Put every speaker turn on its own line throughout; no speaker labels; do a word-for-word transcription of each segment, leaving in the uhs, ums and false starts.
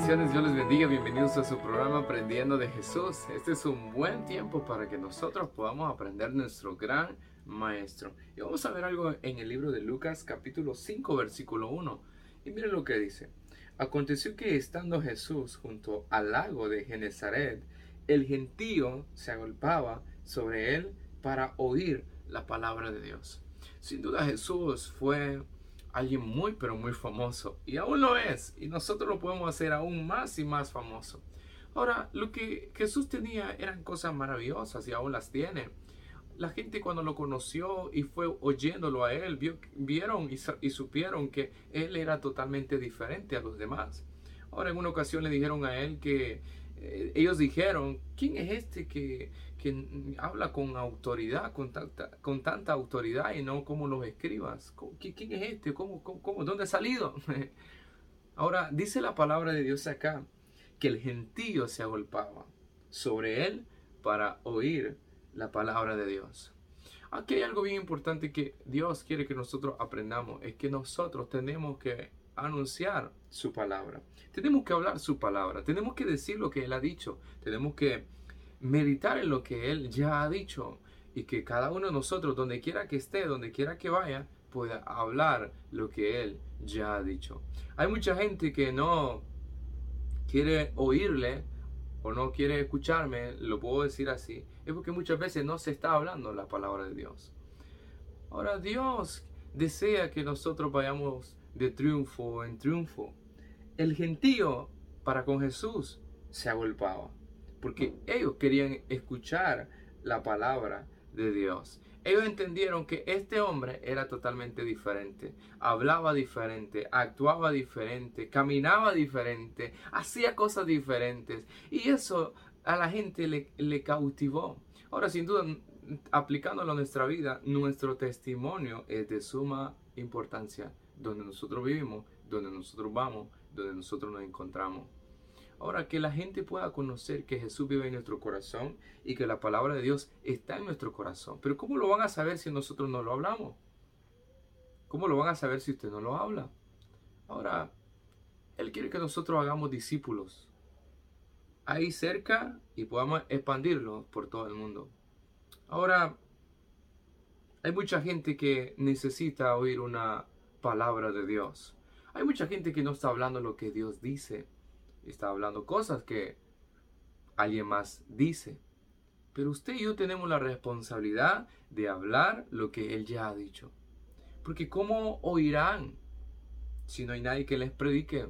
Bendiciones, Dios les bendiga, bienvenidos a su programa Aprendiendo de Jesús. Este es un buen tiempo para que nosotros podamos aprender de nuestro gran Maestro. Y vamos a ver algo en el libro de Lucas capítulo cinco versículo uno. Y miren lo que dice. Aconteció que estando Jesús junto al lago de Genezaret, el gentío se agolpaba sobre él para oír la palabra de Dios. Sin duda Jesús fue alguien muy pero muy famoso, y aún lo es, y nosotros lo podemos hacer aún más y más famoso. Ahora, lo que Jesús tenía eran cosas maravillosas y aún las tiene. La gente cuando lo conoció y fue oyéndolo a él, vio, vieron y, y supieron que él era totalmente diferente a los demás. Ahora, en una ocasión le dijeron a él que eh, ellos dijeron, ¿quién es este que, que habla con autoridad, con tanta, con tanta autoridad y no como los escribas? ¿Quién es este? ¿Cómo, cómo, cómo? ¿Dónde ha salido? Ahora, dice la palabra de Dios acá que el gentío se agolpaba sobre él para oír la palabra de Dios. Aquí hay algo bien importante que Dios quiere que nosotros aprendamos, es que nosotros tenemos que anunciar su palabra, tenemos que hablar su palabra, tenemos que decir lo que Él ha dicho, tenemos que meditar en lo que Él ya ha dicho, y que cada uno de nosotros, donde quiera que esté, donde quiera que vaya, pueda hablar lo que Él ya ha dicho. Hay mucha gente que no quiere oírle o no quiere escucharme, lo puedo decir así, es porque muchas veces no se está hablando la palabra de Dios. Ahora, Dios desea que nosotros vayamos de triunfo en triunfo. El gentío para con Jesús se agolpaba, porque ellos querían escuchar la palabra de Dios. Ellos entendieron que este hombre era totalmente diferente, hablaba diferente, actuaba diferente, caminaba diferente, hacía cosas diferentes, y eso a la gente le, le cautivó. Ahora, sin duda, aplicándolo a nuestra vida, nuestro testimonio es de suma importancia, donde nosotros vivimos, donde nosotros vamos, donde nosotros nos encontramos. Ahora, que la gente pueda conocer que Jesús vive en nuestro corazón y que la palabra de Dios está en nuestro corazón. Pero ¿cómo lo van a saber si nosotros no lo hablamos? ¿Cómo lo van a saber si usted no lo habla? Ahora, Él quiere que nosotros hagamos discípulos ahí cerca y podamos expandirlo por todo el mundo. Ahora, hay mucha gente que necesita oír una palabra de Dios. Hay mucha gente que no está hablando lo que Dios dice. Está hablando cosas que alguien más dice. Pero usted y yo tenemos la responsabilidad de hablar lo que Él ya ha dicho. Porque ¿cómo oirán si no hay nadie que les predique?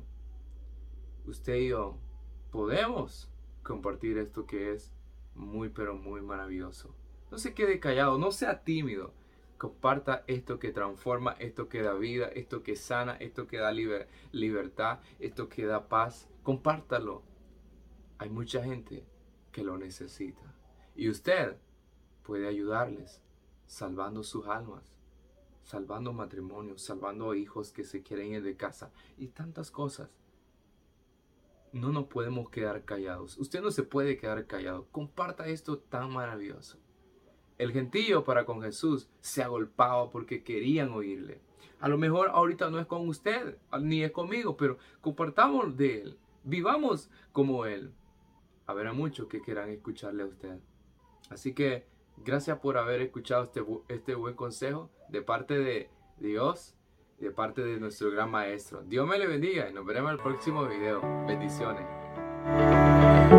Usted y yo podemos compartir esto que es muy pero muy maravilloso. No se quede callado, no sea tímido. Comparta esto que transforma, esto que da vida, esto que sana, esto que da liber- libertad, esto que da paz. Compártalo. Hay mucha gente que lo necesita. Y usted puede ayudarles salvando sus almas, salvando matrimonios, salvando hijos que se quieren ir de casa y tantas cosas. No nos podemos quedar callados. Usted no se puede quedar callado. Comparta esto tan maravilloso. El gentío para con Jesús se agolpaba porque querían oírle. A lo mejor ahorita no es con usted, ni es conmigo, pero compartamos de Él. Vivamos como Él. Habrá muchos que quieran escucharle a usted. Así que gracias por haber escuchado este, este buen consejo de parte de Dios, de parte de nuestro gran Maestro. Dios me le bendiga y nos veremos en el próximo video. Bendiciones.